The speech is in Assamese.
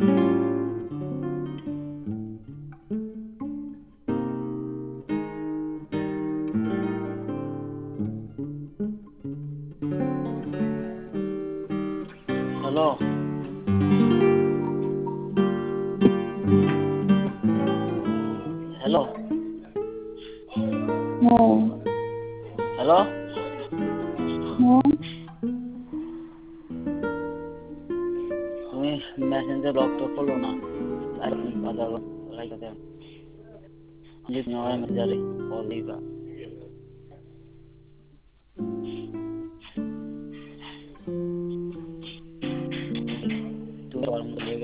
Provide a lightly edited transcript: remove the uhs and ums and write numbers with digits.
Hello. Hello. No. Hello. No. তুমি মেসেঞ্জাৰ ব্লগটো খোলো না লাইক বাজার লাইক দেন যদি নয় মেসেঞ্জারে কল দিবা তুমি